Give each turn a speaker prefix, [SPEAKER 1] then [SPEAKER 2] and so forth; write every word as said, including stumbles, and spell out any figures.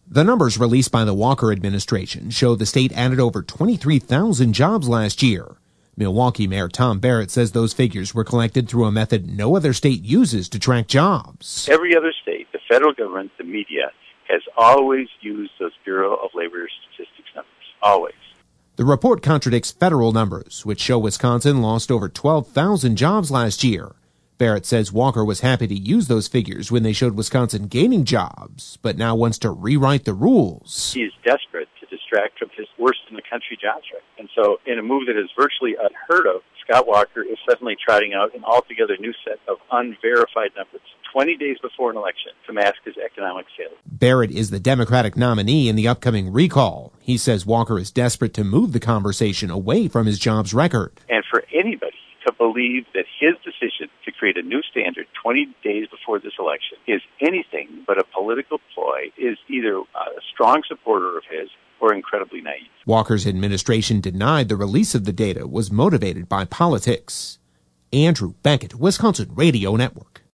[SPEAKER 1] The numbers released by the Walker administration show the state added over twenty-three thousand jobs last year. Milwaukee Mayor Tom Barrett says those figures were collected through a method no other state uses to track jobs.
[SPEAKER 2] Every other state, the federal government, the media, has always used those Bureau of Labor Statistics numbers. Always.
[SPEAKER 1] The report contradicts federal numbers, which show Wisconsin lost over twelve thousand jobs last year. Barrett says Walker was happy to use those figures when they showed Wisconsin gaining jobs, but now wants to rewrite the rules.
[SPEAKER 2] He is desperate to distract from his worst-in-the-country jobs rate. And so in a move that is virtually unheard of, Scott Walker is suddenly trotting out an altogether new set of unverified numbers twenty days before an election to mask his economic failure.
[SPEAKER 1] Barrett is the Democratic nominee in the upcoming recall. He says Walker is desperate to move the conversation away from his jobs record.
[SPEAKER 2] And for anybody to believe that his decision to create a new standard twenty days before this election is anything but a political ploy is either a strong supporter of his or incredibly naive.
[SPEAKER 1] Walker's administration denied the release of the data was motivated by politics. Andrew Beckett, Wisconsin Radio Network.